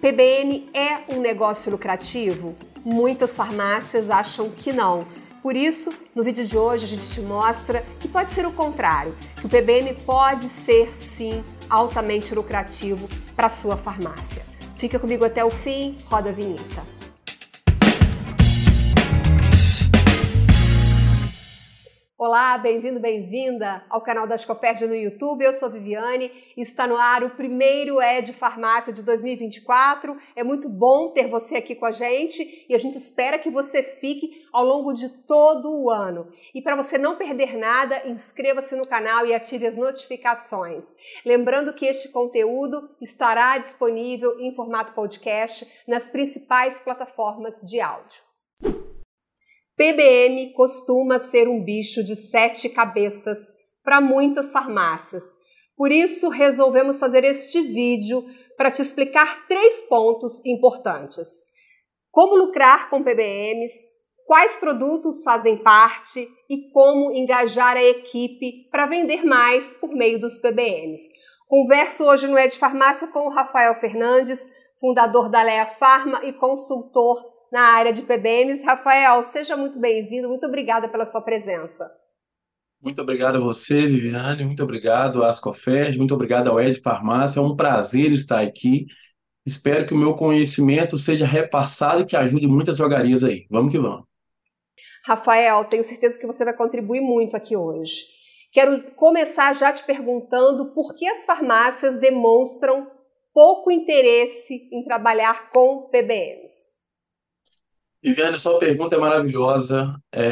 PBM é um negócio lucrativo? Muitas farmácias acham que não. Por isso, no vídeo de hoje a gente te mostra que pode ser o contrário, que o PBM pode ser sim altamente lucrativo para a sua farmácia. Fica comigo até o fim, roda a vinheta. Olá, bem-vindo, bem-vinda ao canal da Ascoferd no YouTube. Eu sou Viviane e está no ar o primeiro ED Farmácia de 2024. É muito bom ter você aqui com a gente e a gente espera que você fique ao longo de todo o ano. E para você não perder nada, inscreva-se no canal e ative as notificações. Lembrando que este conteúdo estará disponível em formato podcast nas principais plataformas de áudio. PBM costuma ser um bicho de 7 cabeças para muitas farmácias. Por isso, resolvemos fazer este vídeo para te explicar 3 pontos importantes. Como lucrar com PBMs, quais produtos fazem parte e como engajar a equipe para vender mais por meio dos PBMs. Converso hoje no ED Farmácia com o Rafael Fernandes, fundador da Lea Pharma e consultor na área de PBMs. Rafael, seja muito bem-vindo, muito obrigada pela sua presença. Muito obrigado a você, Viviane, muito obrigado à Ascoferd, muito obrigado ao ED Farmácia, é um prazer estar aqui. Espero que o meu conhecimento seja repassado e que ajude muitas drogarias aí. Vamos que vamos. Rafael, tenho certeza que você vai contribuir muito aqui hoje. Quero começar já te perguntando por que as farmácias demonstram pouco interesse em trabalhar com PBMs. Viviane, sua pergunta é maravilhosa,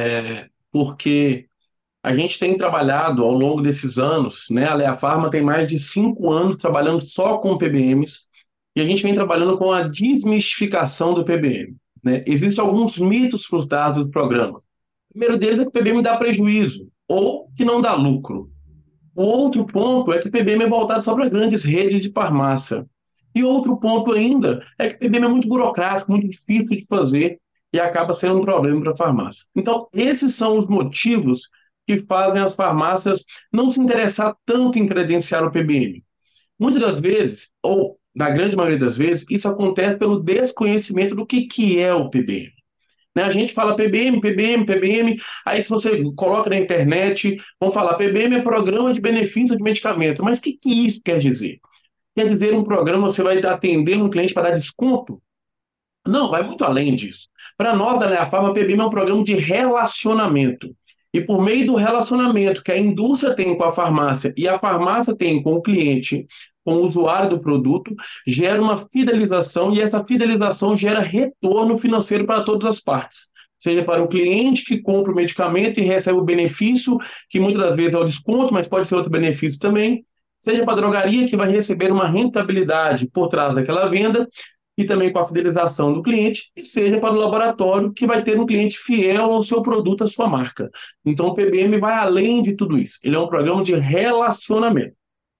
porque a gente tem trabalhado ao longo desses anos, né? A Lea Pharma tem mais de 5 anos trabalhando só com PBMs e a gente vem trabalhando com a desmistificação do PBM, né? Existem alguns mitos frustrados do programa. O primeiro deles é que o PBM dá prejuízo ou que não dá lucro. O outro ponto é que o PBM é voltado só para grandes redes de farmácia. E outro ponto ainda é que o PBM é muito burocrático, muito difícil de fazer e acaba sendo um problema para a farmácia. Então, esses são os motivos que fazem as farmácias não se interessar tanto em credenciar o PBM. Muitas das vezes, ou na grande maioria das vezes, isso acontece pelo desconhecimento do que é o PBM. Né? A gente fala PBM, PBM, PBM, aí se você coloca na internet, vão falar PBM é Programa de Benefício de Medicamento. Mas o que isso quer dizer? Quer dizer um programa você vai atender um cliente para dar desconto? Não, vai muito além disso. Para nós da Lea Pharma, PBM é um programa de relacionamento. E por meio do relacionamento que a indústria tem com a farmácia e a farmácia tem com o cliente, com o usuário do produto, gera uma fidelização e essa fidelização gera retorno financeiro para todas as partes. Seja para o cliente que compra o medicamento e recebe o benefício, que muitas das vezes é o desconto, mas pode ser outro benefício também. Seja para a drogaria que vai receber uma rentabilidade por trás daquela venda, e também com a fidelização do cliente, e seja para o laboratório, que vai ter um cliente fiel ao seu produto, à sua marca. Então, o PBM vai além de tudo isso. Ele é um programa de relacionamento.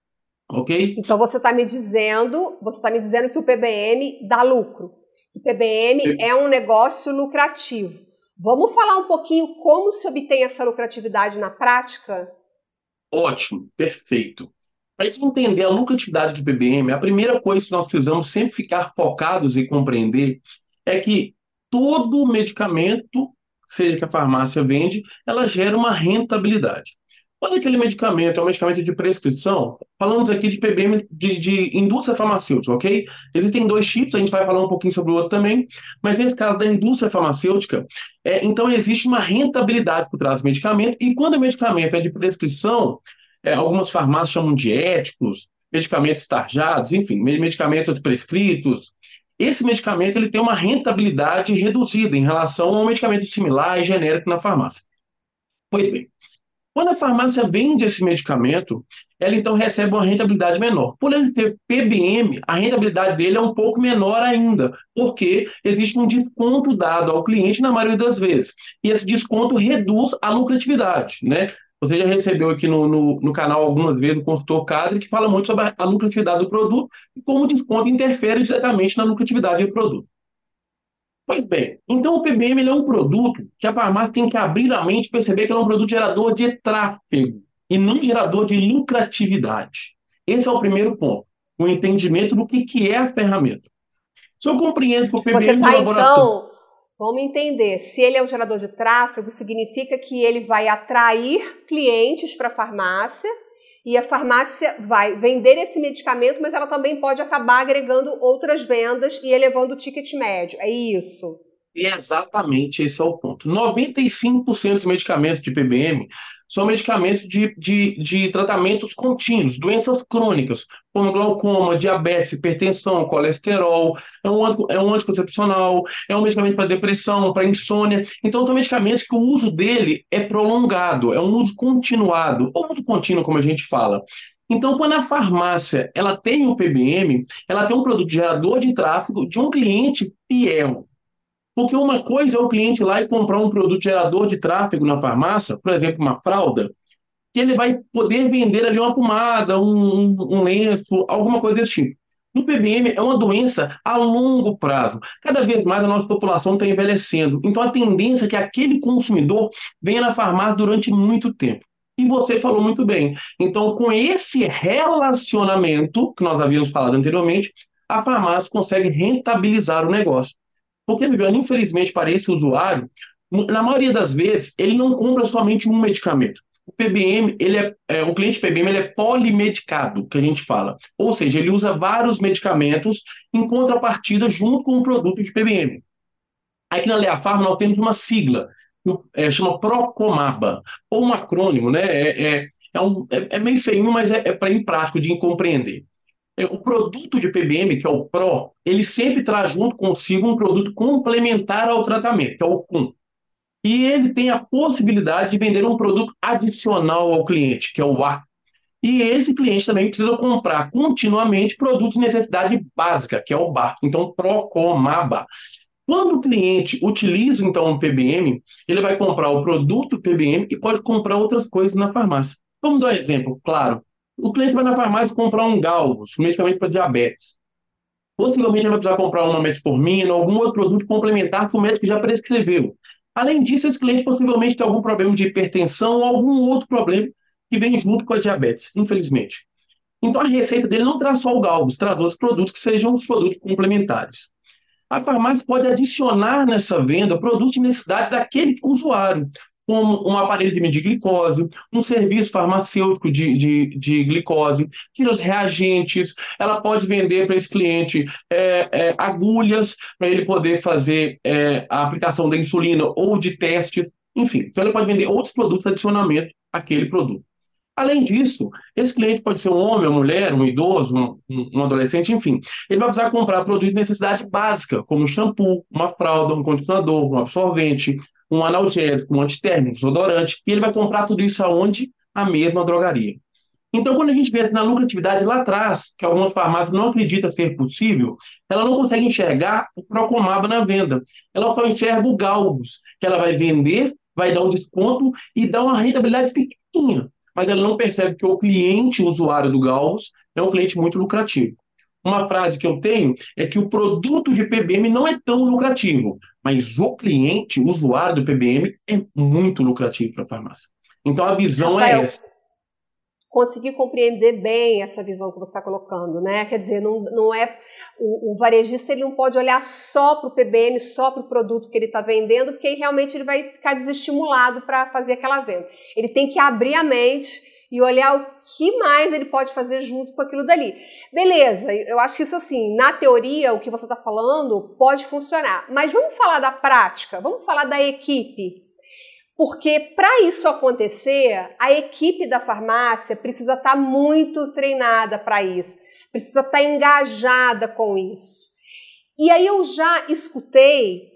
Ok? Então você está me dizendo que o PBM dá lucro. Que o PBM é um negócio lucrativo. Vamos falar um pouquinho como se obtém essa lucratividade na prática? Ótimo, perfeito. Para a gente entender a lucratividade do PBM, a primeira coisa que nós precisamos sempre ficar focados e compreender é que todo medicamento, seja que a farmácia vende, ela gera uma rentabilidade. Quando aquele medicamento é um medicamento de prescrição, falamos aqui de PBM de indústria farmacêutica, ok? Existem 2 tipos, a gente vai falar um pouquinho sobre o outro também, mas nesse caso da indústria farmacêutica, então existe uma rentabilidade por trás do medicamento, e quando o medicamento é de prescrição, algumas farmácias chamam de éticos, medicamentos tarjados, enfim, medicamentos prescritos. Esse medicamento ele tem uma rentabilidade reduzida em relação a um medicamento similar e genérico na farmácia. Pois bem, quando a farmácia vende esse medicamento, ela então recebe uma rentabilidade menor. Por ele ser PBM, a rentabilidade dele é um pouco menor ainda, porque existe um desconto dado ao cliente na maioria das vezes. E esse desconto reduz a lucratividade, né? Você já recebeu aqui no canal algumas vezes o consultor Cadre, que fala muito sobre a lucratividade do produto e como o desconto interfere diretamente na lucratividade do produto. Pois bem, então o PBM ele é um produto que a farmácia tem que abrir a mente e perceber que ele é um produto gerador de tráfego e não gerador de lucratividade. Esse é o primeiro ponto, o entendimento do que é a ferramenta. Se eu compreendo que o Você PBM de está, laboratório... então, vamos entender, se ele é um gerador de tráfego, significa que ele vai atrair clientes para a farmácia e a farmácia vai vender esse medicamento, mas ela também pode acabar agregando outras vendas e elevando o ticket médio. É isso? E exatamente esse é o ponto. 95% dos medicamentos de PBM são medicamentos de tratamentos contínuos, doenças crônicas, como glaucoma, diabetes, hipertensão, colesterol, é um anticoncepcional, é um medicamento para depressão, para insônia. Então, são medicamentos que o uso dele é prolongado, é um uso continuado, ou uso contínuo, como a gente fala. Então, quando a farmácia ela tem o PBM, ela tem um produto gerador de tráfego de um cliente fiel. Porque uma coisa é o cliente ir lá e comprar um produto gerador de tráfego na farmácia, por exemplo, uma fralda, que ele vai poder vender ali uma pomada, um lenço, alguma coisa desse tipo. No PBM é uma doença a longo prazo. Cada vez mais a nossa população está envelhecendo. Então a tendência é que aquele consumidor venha na farmácia durante muito tempo. E você falou muito bem. Então, com esse relacionamento que nós havíamos falado anteriormente, a farmácia consegue rentabilizar o negócio. Porque, Viviane, infelizmente, para esse usuário, na maioria das vezes, ele não compra somente um medicamento. O PBM, o cliente PBM, ele é polimedicado, que a gente fala. Ou seja, ele usa vários medicamentos em contrapartida junto com o produto de PBM. Aqui na Lea Pharma nós temos uma sigla, chama Procomaba, ou um acrônimo, né? É meio feinho, mas é para prático de compreender. O produto de PBM, que é o PRO, ele sempre traz junto consigo um produto complementar ao tratamento, que é o CUM. E ele tem a possibilidade de vender um produto adicional ao cliente, que é o A. E esse cliente também precisa comprar continuamente produtos de necessidade básica, que é o BA. Então, Procomaba. Quando o cliente utiliza, então, um PBM, ele vai comprar o produto PBM e pode comprar outras coisas na farmácia. Vamos dar um exemplo, claro. O cliente vai na farmácia comprar um Galvus, um medicamento para diabetes. Possivelmente ele vai precisar comprar uma metformina, algum outro produto complementar que o médico já prescreveu. Além disso, esse cliente possivelmente tem algum problema de hipertensão ou algum outro problema que vem junto com a diabetes, infelizmente. Então a receita dele não traz só o Galvus, traz outros produtos que sejam os produtos complementares. A farmácia pode adicionar nessa venda produtos de necessidade daquele usuário, como um aparelho de medir glicose, um serviço farmacêutico de glicose, tira os reagentes, ela pode vender para esse cliente agulhas para ele poder fazer a aplicação da insulina ou de testes, enfim. Então, ela pode vender outros produtos de adicionamento àquele produto. Além disso, esse cliente pode ser um homem, uma mulher, um idoso, um adolescente, enfim. Ele vai precisar comprar produtos de necessidade básica, como um shampoo, uma fralda, um condicionador, um absorvente, um analgésico, um antitérmico, um desodorante, e ele vai comprar tudo isso aonde? A mesma drogaria. Então, quando a gente vê na lucratividade lá atrás, que algumas farmácias não acreditam ser possível, ela não consegue enxergar o Procomaba na venda. Ela só enxerga o Galvus, que ela vai vender, vai dar um desconto e dar uma rentabilidade pequenininha. Mas ela não percebe que o cliente o usuário do Galvus é um cliente muito lucrativo. Uma frase que eu tenho é que o produto de PBM não é tão lucrativo, mas o cliente, o usuário do PBM, é muito lucrativo para a farmácia. Então a visão é Rafael, essa. consegui compreender bem essa visão que você está colocando, né? Quer dizer, não é o varejista, ele não pode olhar só para o PBM, só para o produto que ele está vendendo, porque aí realmente ele vai ficar desestimulado para fazer aquela venda. Ele tem que abrir a mente e olhar o que mais ele pode fazer junto com aquilo dali. Beleza, eu acho que isso assim, na teoria, o que você está falando pode funcionar. Mas vamos falar da prática, vamos falar da equipe. Porque para isso acontecer, a equipe da farmácia precisa estar muito treinada para isso, precisa estar engajada com isso. E aí eu já escutei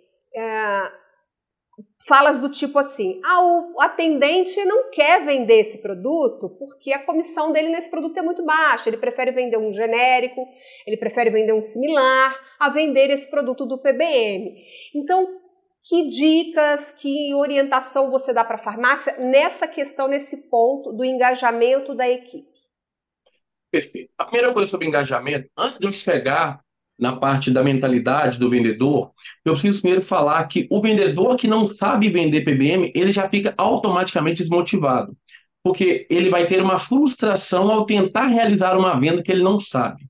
falas do tipo assim, o atendente não quer vender esse produto porque a comissão dele nesse produto é muito baixa, ele prefere vender um genérico, ele prefere vender um similar a vender esse produto do PBM. Então, que dicas, que orientação você dá para a farmácia nessa questão, nesse ponto do engajamento da equipe? Perfeito. A primeira coisa sobre engajamento, antes de eu chegar na parte da mentalidade do vendedor, eu preciso primeiro falar que o vendedor que não sabe vender PBM, ele já fica automaticamente desmotivado, porque ele vai ter uma frustração ao tentar realizar uma venda que ele não sabe.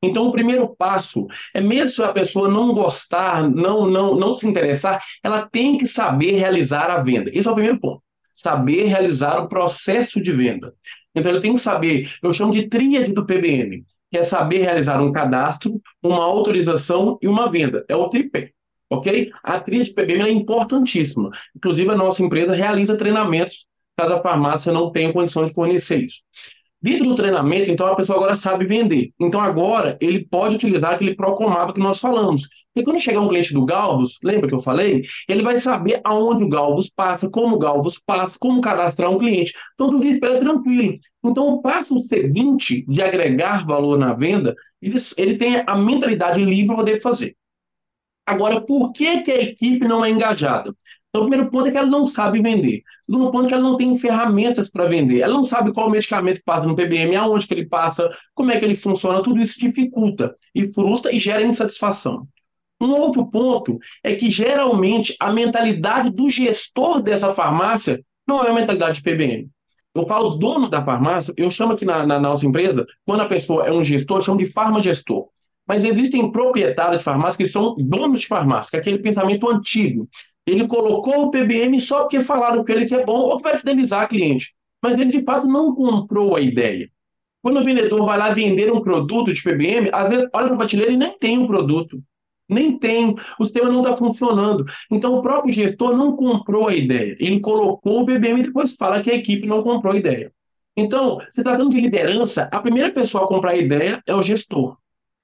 Então, o primeiro passo é, mesmo se a pessoa não gostar, não se interessar, ela tem que saber realizar a venda. Esse é o primeiro ponto. Saber realizar o processo de venda. Então, ele tem que saber, eu chamo de tríade do PBM, que é saber realizar um cadastro, uma autorização e uma venda. É o tripé. Ok? A tríade do PBM é importantíssima. Inclusive, a nossa empresa realiza treinamentos caso a farmácia não tenha condição de fornecer isso. Dentro do treinamento, então, a pessoa agora sabe vender. Então, agora, ele pode utilizar aquele Procomapa que nós falamos. E quando chegar um cliente do Galvos, lembra que eu falei? Ele vai saber aonde o Galvos passa, como o Galvos passa, como cadastrar um cliente. Então, tudo isso é tranquilo. Então, o passo seguinte de agregar valor na venda, ele tem a mentalidade livre para poder fazer. Agora, por que que a equipe não é engajada? Então, o primeiro ponto é que ela não sabe vender. O segundo ponto é que ela não tem ferramentas para vender. Ela não sabe qual medicamento que passa no PBM, aonde que ele passa, como é que ele funciona. Tudo isso dificulta e frustra e gera insatisfação. Um outro ponto é que, geralmente, a mentalidade do gestor dessa farmácia não é a mentalidade de PBM. Eu falo dono da farmácia, eu chamo aqui na nossa empresa, quando a pessoa é um gestor, eu chamo de farmagestor. Mas existem proprietários de farmácia que são donos de farmácia, que é aquele pensamento antigo. Ele colocou o PBM só porque falaram que ele que é bom ou que vai fidelizar cliente. Mas ele, de fato, não comprou a ideia. Quando o vendedor vai lá vender um produto de PBM, às vezes olha para a prateleira e nem tem um produto. Nem tem, o sistema não está funcionando. Então, o próprio gestor não comprou a ideia. Ele colocou o PBM e depois fala que a equipe não comprou a ideia. Então, se tratando de liderança, a primeira pessoa a comprar a ideia é o gestor.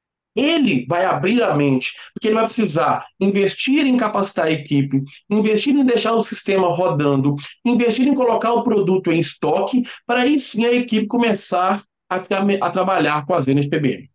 Ele vai abrir a mente, porque ele vai precisar investir em capacitar a equipe, investir em deixar o sistema rodando, investir em colocar o produto em estoque, para aí sim a equipe começar a trabalhar com as vendas PBM.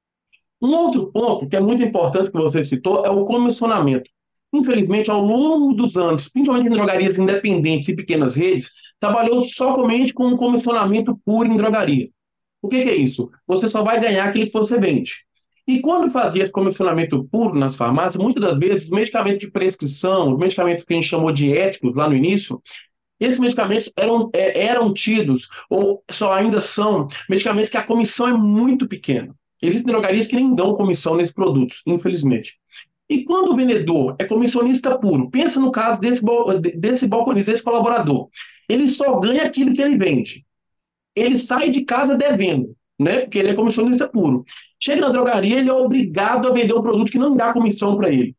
Um outro ponto que é muito importante que você citou é o comissionamento. Infelizmente, ao longo dos anos, principalmente em drogarias independentes e pequenas redes, trabalhou somente com um comissionamento puro em drogaria. O que é isso? Você só vai ganhar aquilo que você vende. E quando fazia esse comissionamento puro nas farmácias, muitas das vezes, os medicamentos de prescrição, os medicamentos que a gente chamou de éticos lá no início, esses medicamentos eram tidos, ou só ainda são, medicamentos que a comissão é muito pequena. Existem drogarias que nem dão comissão nesses produtos, infelizmente. E quando o vendedor é comissionista puro, pensa no caso desse balconista, desse colaborador, ele só ganha aquilo que ele vende. Ele sai de casa devendo, né? Porque ele é comissionista puro. Chega na drogaria, ele é obrigado a vender um produto que não dá comissão para ele.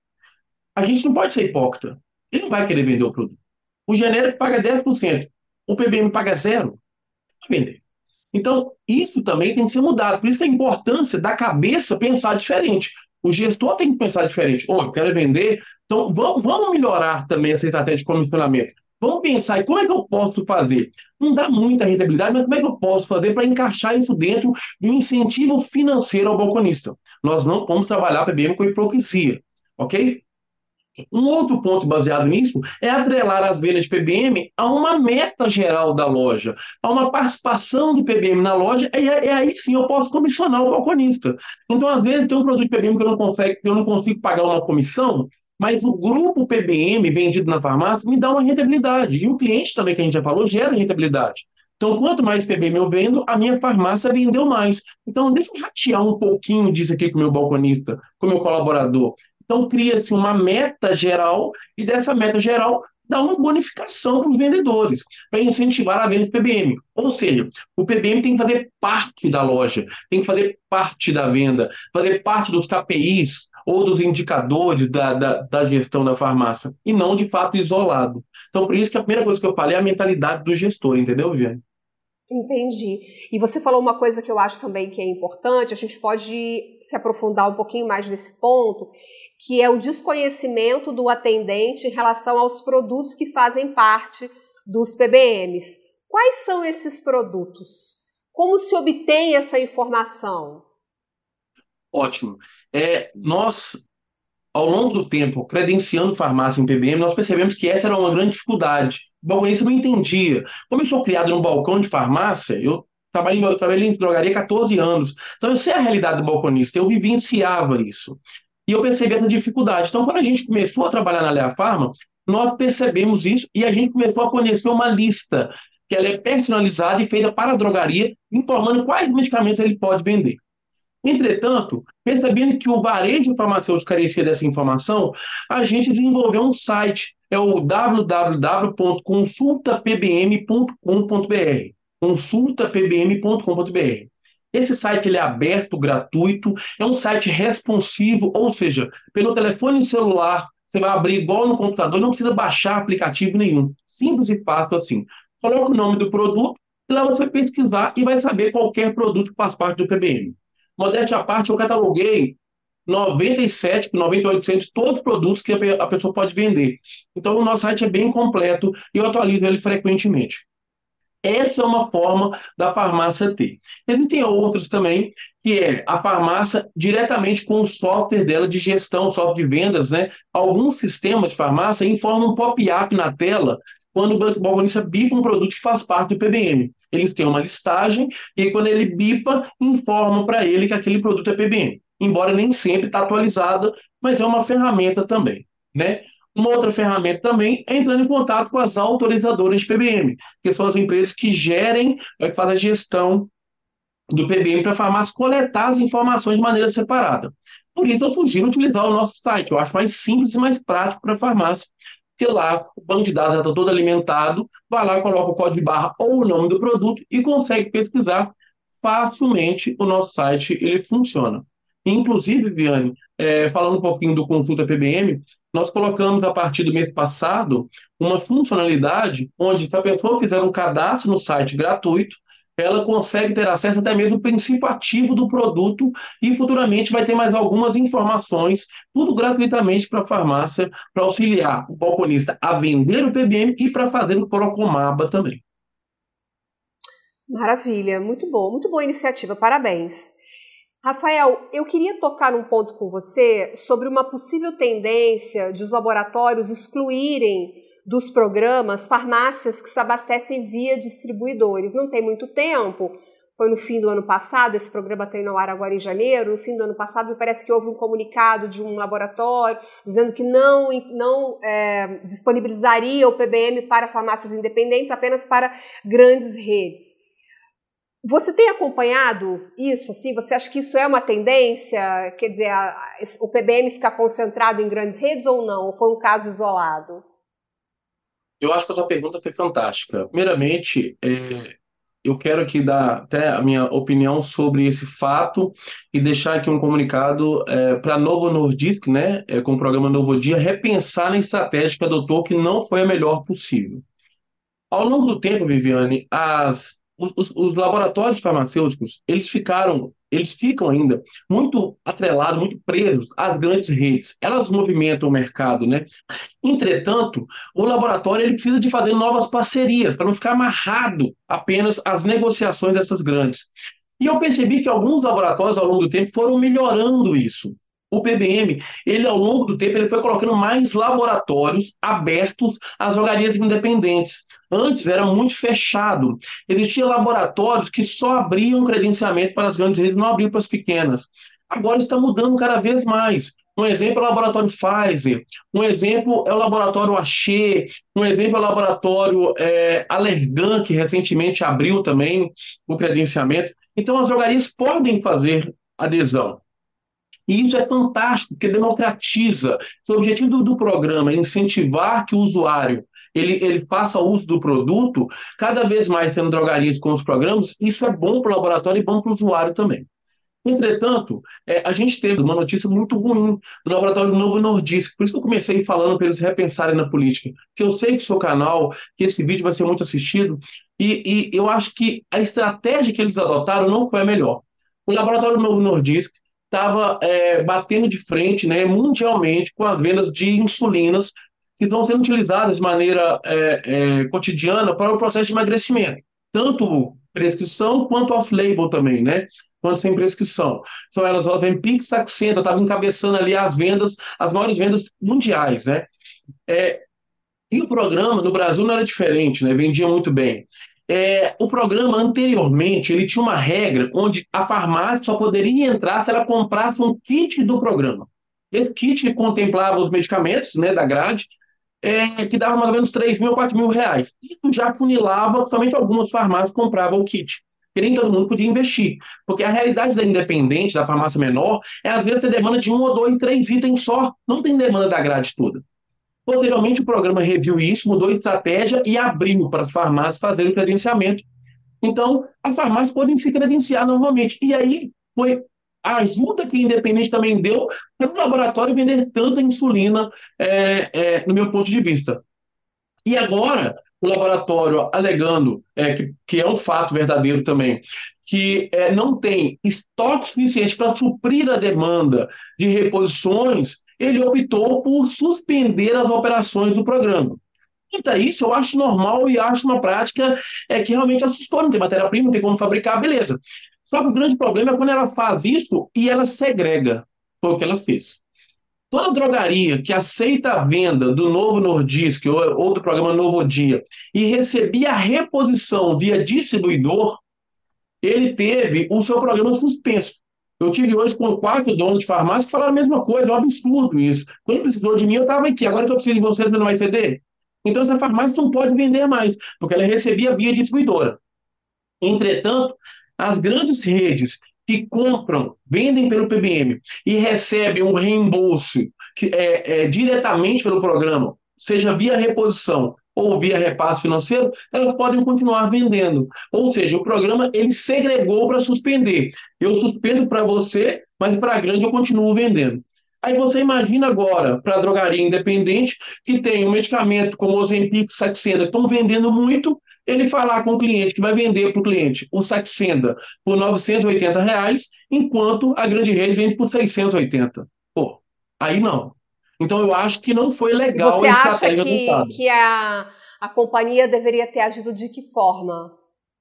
A gente não pode ser hipócrita. Ele não vai querer vender o produto. O genérico paga 10%, o PBM paga zero, vai vender. Então, isso também tem que ser mudado. Por isso que a importância da cabeça pensar diferente. O gestor tem que pensar diferente. Oh, eu quero vender, então vamos melhorar também essa estratégia de comissionamento. Vamos pensar em como é que eu posso fazer. Não dá muita rentabilidade, mas como é que eu posso fazer para encaixar isso dentro de um incentivo financeiro ao balconista? Nós não vamos trabalhar PBM com hipocrisia, ok? Um outro ponto baseado nisso é atrelar as vendas de PBM a uma meta geral da loja, a uma participação do PBM na loja, e aí sim eu posso comissionar o balconista. Então, às vezes, tem um produto de PBM que eu não consigo pagar uma comissão, mas o grupo PBM vendido na farmácia me dá uma rentabilidade. E o cliente também, que a gente já falou, gera rentabilidade. Então, quanto mais PBM eu vendo, a minha farmácia vendeu mais. Então, deixa eu ratear um pouquinho disso aqui com o meu balconista, com o meu colaborador. Então, cria-se uma meta geral e dessa meta geral dá uma bonificação para os vendedores, para incentivar a venda de PBM. Ou seja, o PBM tem que fazer parte da loja, tem que fazer parte da venda, fazer parte dos KPIs ou dos indicadores da gestão da farmácia, e não, de fato, isolado. Então, por isso que a primeira coisa que eu falei é a mentalidade do gestor, entendeu, Viviane? Entendi. E você falou uma coisa que eu acho também que é importante, a gente pode se aprofundar um pouquinho mais nesse ponto, que é o desconhecimento do atendente em relação aos produtos que fazem parte dos PBMs. Quais são esses produtos? Como se obtém essa informação? Ótimo. Nós, ao longo do tempo, credenciando farmácia em PBM, nós percebemos que essa era uma grande dificuldade. O balconista não entendia. Como eu sou criado num balcão de farmácia, eu trabalhei em drogaria há 14 anos, então eu sei a realidade do balconista, eu vivenciava isso. E eu percebi essa dificuldade. Então, quando a gente começou a trabalhar na Lea Farma, nós percebemos isso e a gente começou a fornecer uma lista, que ela é personalizada e feita para a drogaria, informando quais medicamentos ele pode vender. Entretanto, percebendo que o varejo farmacêutico carecia dessa informação, a gente desenvolveu um site, é o www.consultapbm.com.br, consultapbm.com.br. Esse site ele é aberto, gratuito, é um site responsivo, ou seja, pelo telefone celular, você vai abrir igual no computador, não precisa baixar aplicativo nenhum. Simples e fácil assim. Coloca o nome do produto e lá você vai pesquisar e vai saber qualquer produto que faz parte do PBM. Modéstia à parte, eu cataloguei 97, 98% de todos os produtos que a pessoa pode vender. Então, o nosso site é bem completo e eu atualizo ele frequentemente. Essa é uma forma da farmácia ter. Existem outros também, que é a farmácia diretamente com o software dela de gestão, software de vendas, né? Alguns sistemas de farmácia informam um pop-up na tela quando o balconista bipa um produto que faz parte do PBM. Eles têm uma listagem e quando ele bipa, informam para ele que aquele produto é PBM. Embora nem sempre está atualizada, mas é uma ferramenta também, né? Uma outra ferramenta também é entrando em contato com as autorizadoras de PBM, que são as empresas que gerem, que fazem a gestão do PBM para a farmácia coletar as informações de maneira separada. Por isso, eu sugiro utilizar o nosso site. Eu acho mais simples e mais prático para a farmácia, porque lá o banco de dados já está todo alimentado, vai lá, coloca o código de barra ou o nome do produto e consegue pesquisar facilmente o nosso site, ele funciona. Inclusive, Viane, falando um pouquinho do Consulta PBM, nós colocamos a partir do mês passado uma funcionalidade onde, se a pessoa fizer um cadastro no site gratuito, ela consegue ter acesso até mesmo ao princípio ativo do produto e futuramente vai ter mais algumas informações, tudo gratuitamente para a farmácia, para auxiliar o balconista a vender o PBM e para fazer o Procomaba também. Maravilha, muito bom, muito boa iniciativa, parabéns. Rafael, eu queria tocar num ponto com você sobre uma possível tendência de os laboratórios excluírem dos programas farmácias que se abastecem via distribuidores. Não tem muito tempo, foi no fim do ano passado, esse programa está no ar agora em janeiro, no fim do ano passado me parece que houve um comunicado de um laboratório dizendo que não disponibilizaria o PBM para farmácias independentes, apenas para grandes redes. Você tem acompanhado isso? Assim, você acha que isso é uma tendência? Quer dizer, o PBM ficar concentrado em grandes redes ou não? Ou foi um caso isolado? Eu acho que a sua pergunta foi fantástica. Primeiramente, eu quero aqui dar até a minha opinião sobre esse fato e deixar aqui um comunicado para a Novo Nordisk, né, com o programa Novo Dia, repensar na estratégia que adotou, que não foi a melhor possível. Ao longo do tempo, Viviane, os laboratórios farmacêuticos, eles ficam ainda muito atrelados, muito presos às grandes redes. Elas movimentam o mercado, né? Entretanto, o laboratório ele precisa de fazer novas parcerias para não ficar amarrado apenas às negociações dessas grandes. E eu percebi que alguns laboratórios ao longo do tempo foram melhorando isso. O PBM, ele ao longo do tempo, ele foi colocando mais laboratórios abertos às drogarias independentes. Antes era muito fechado. Existiam laboratórios que só abriam credenciamento para as grandes redes, não abriam para as pequenas. Agora está mudando cada vez mais. Um exemplo é o laboratório Pfizer, um exemplo é o laboratório Axê, um exemplo é o laboratório Allergan, que recentemente abriu também o credenciamento. Então, as drogarias podem fazer adesão. E isso é fantástico, porque democratiza. O objetivo do programa é incentivar que o usuário ele faça uso do produto, cada vez mais tendo drogarias com os programas, isso é bom para o laboratório e bom para o usuário também. Entretanto, a gente teve uma notícia muito ruim do laboratório Novo Nordisk, por isso que eu comecei falando para eles repensarem na política, porque eu sei que o seu canal, que esse vídeo vai ser muito assistido, e eu acho que a estratégia que eles adotaram não foi a melhor. O laboratório Novo Nordisk estava batendo de frente, né, mundialmente com as vendas de insulinas que estão sendo utilizadas de maneira cotidiana para o processo de emagrecimento, tanto prescrição quanto off-label também, né? Quanto sem prescrição. São elas, Ozempic e Saxenda, estavam encabeçando ali as vendas, as maiores vendas mundiais, né? E o programa no Brasil não era diferente, né? Vendia muito bem. O programa anteriormente ele tinha uma regra onde a farmácia só poderia entrar se ela comprasse um kit do programa. Esse kit contemplava os medicamentos, né, da grade, que dava mais ou menos 3 mil, 4 mil reais. Isso já funilava, somente algumas farmácias compravam o kit. porque nem todo mundo podia investir. Porque a realidade da independente, da farmácia menor, é às vezes ter demanda de 1 ou 2, 3 itens só, não tem demanda da grade toda. Posteriormente, o programa reviu isso, mudou a estratégia e abriu para as farmácias fazerem o credenciamento. Então, as farmácias podem se credenciar normalmente. E aí foi a ajuda que a Independente também deu para o laboratório vender tanta insulina, no meu ponto de vista. E agora, o laboratório alegando, que é um fato verdadeiro também, que não tem estoque suficiente para suprir a demanda de reposições, ele optou por suspender as operações do programa. Então, isso eu acho normal e acho uma prática que realmente assustou. Não tem matéria-prima, não tem como fabricar, beleza. Só que o grande problema é quando ela faz isso e ela segrega. Foi o que ela fez. Toda drogaria que aceita a venda do Novo Nordisk ou do programa Novo Dia e recebia a reposição via distribuidor, ele teve o seu programa suspenso. Eu tive hoje com 4 donos de farmácia que falaram a mesma coisa, é um absurdo isso. Quando precisou de mim, eu estava aqui. Agora que eu preciso de você, você não vai ceder? Então, essa farmácia não pode vender mais, porque ela recebia via distribuidora. Entretanto, as grandes redes que compram, vendem pelo PBM e recebem um reembolso diretamente pelo programa, seja via reposição ou via repasse financeiro, elas podem continuar vendendo. Ou seja, o programa ele segregou para suspender. Eu suspendo para você, mas para a grande eu continuo vendendo. Aí você imagina agora, para a drogaria independente, que tem um medicamento como Ozempic, Saxenda, que estão vendendo muito, ele falar com o cliente que vai vender para o cliente o Saxenda por R$ 980, enquanto a grande rede vende por 680. Pô, aí não. Então eu acho que não foi E legal você a acha estratégia adotada. que a companhia deveria ter agido de que forma?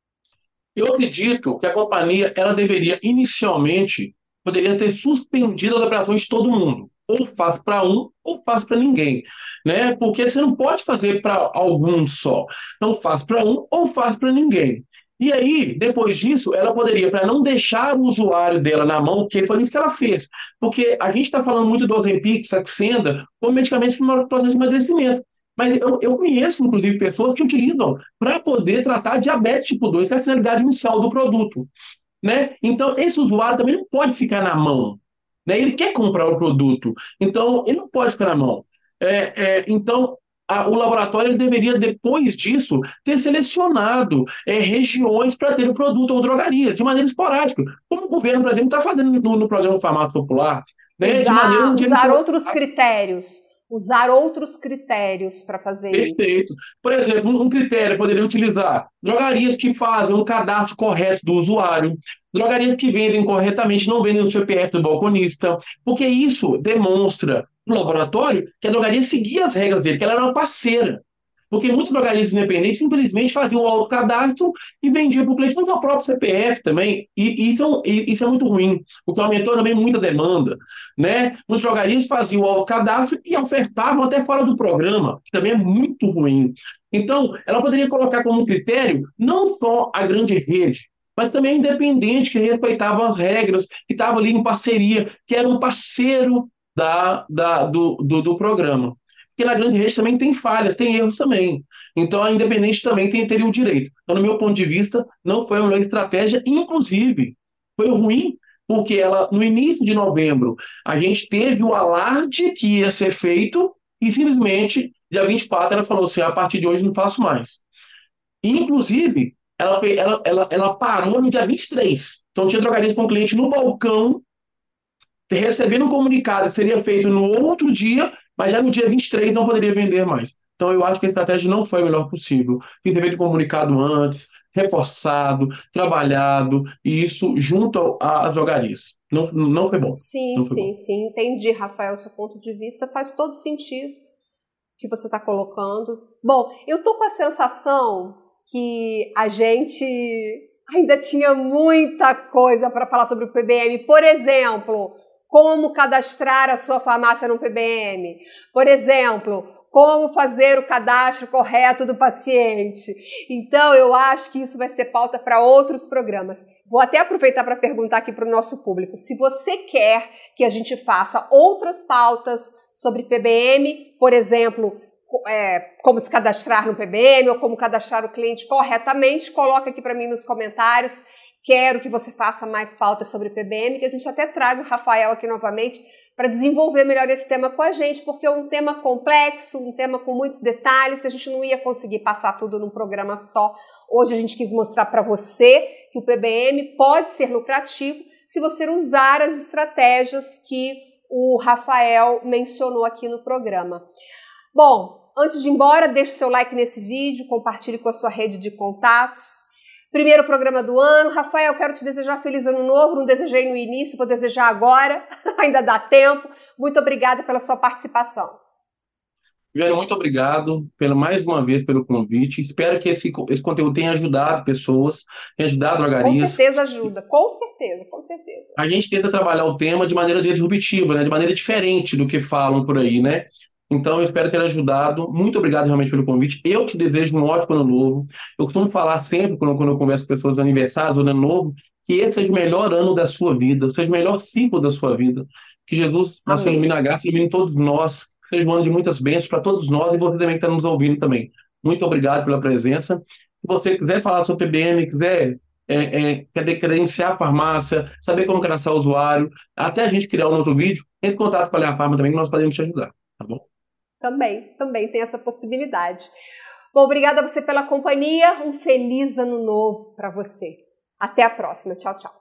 Eu acredito que a companhia ela deveria inicialmente poderia ter suspendido as operações de todo mundo. Ou faz para um, ou faz para ninguém, né? Porque você não pode fazer para alguns só. Não faz para um ou faz para ninguém. E aí, depois disso, ela poderia, para não deixar o usuário dela na mão, que foi isso que ela fez. Porque a gente está falando muito do Ozempic, Saxenda, como medicamento para o processo de emagrecimento. Mas eu conheço, inclusive, pessoas que utilizam para poder tratar diabetes tipo 2, que é a finalidade inicial do produto, né? Então, esse usuário também não pode ficar na mão, né? Ele quer comprar o produto, então ele não pode ficar na mão. Então, o laboratório ele deveria, depois disso, ter selecionado regiões para ter o produto ou drogarias, de maneira esporádica, como o governo, por exemplo, está fazendo no programa Farmácia Popular, né? De maneira onde ele Usar outros critérios. Usar outros critérios para fazer isso. Perfeito. Por exemplo, um critério poderia utilizar drogarias que fazem um cadastro correto do usuário, drogarias que vendem corretamente, não vendem o CPF do balconista, porque isso demonstra no laboratório que a drogaria seguia as regras dele, que ela era uma parceira. Porque muitas drogarias independentes simplesmente faziam o autocadastro e vendiam para o cliente, mas o próprio CPF também. E isso é muito ruim, porque aumentou também muita demanda, né? Muitas drogarias faziam o autocadastro e ofertavam até fora do programa, que também é muito ruim. Então, ela poderia colocar como critério não só a grande rede, mas também a independente, que respeitava as regras, que estava ali em parceria, que era um parceiro do programa. Porque na grande rede também tem falhas, tem erros também. Então a independente também teria o direito. Então, no meu ponto de vista, não foi a melhor estratégia, inclusive foi ruim, porque ela, no início de novembro, a gente teve o alarde que ia ser feito e simplesmente, dia 24, ela falou assim: a partir de hoje não faço mais. E, inclusive, ela parou no dia 23. Então tinha drogarias com o cliente no balcão recebendo um comunicado que seria feito no outro dia, mas já no dia 23 não poderia vender mais. Então, eu acho que a estratégia não foi a melhor possível. Tem que ter feito comunicado antes, reforçado, trabalhado, e isso junto às drogarias. Não, não foi bom. Sim, Não foi bom. sim, sim. Entendi, Rafael, seu ponto de vista faz todo sentido que você está colocando. Bom, eu tô com a sensação que a gente ainda tinha muita coisa para falar sobre o PBM. Por exemplo, como cadastrar a sua farmácia no PBM. Por exemplo, como fazer o cadastro correto do paciente. Então, eu acho que isso vai ser pauta para outros programas. Vou até aproveitar para perguntar aqui para o nosso público. Se você quer que a gente faça outras pautas sobre PBM, por exemplo, como se cadastrar no PBM ou como cadastrar o cliente corretamente, coloca aqui para mim nos comentários quero que você faça mais pautas sobre PBM, que a gente até traz o Rafael aqui novamente para desenvolver melhor esse tema com a gente, porque é um tema complexo, um tema com muitos detalhes, a gente não ia conseguir passar tudo num programa só. Hoje a gente quis mostrar para você que o PBM pode ser lucrativo se você usar as estratégias que o Rafael mencionou aqui no programa. Bom, antes de ir embora, deixe seu like nesse vídeo, compartilhe com a sua rede de contatos. Primeiro programa do ano. Rafael, quero te desejar feliz ano novo, não desejei no início, vou desejar agora, ainda dá tempo. Muito obrigada pela sua participação. Viviane, muito obrigado mais uma vez pelo convite. Espero que esse conteúdo tenha ajudado pessoas, tenha ajudado Com drogarias. certeza ajuda, com certeza, com certeza. A gente tenta trabalhar o tema de maneira disruptiva, né? De maneira diferente do que falam por aí, né? Então, eu espero ter ajudado. Muito obrigado realmente pelo convite. Eu te desejo um ótimo ano novo. Eu costumo falar sempre, quando eu converso com pessoas do aniversário, do ano novo, que esse seja o melhor ano da sua vida, seja o melhor ciclo da sua vida. Que Jesus, na sua Amém. ilumina graça, ilumine todos nós. Seja um ano de muitas bênçãos para todos nós e você também que está nos ouvindo também. Muito obrigado pela presença. Se você quiser falar sobre PBM, quer credenciar a farmácia, saber como cadastrar o usuário, até a gente criar um outro vídeo, entre em contato com a Lea Farma também, que nós podemos te ajudar, tá bom? Também tem essa possibilidade. Bom, obrigada a você pela companhia. Um feliz ano novo para você. Até a próxima. Tchau, tchau.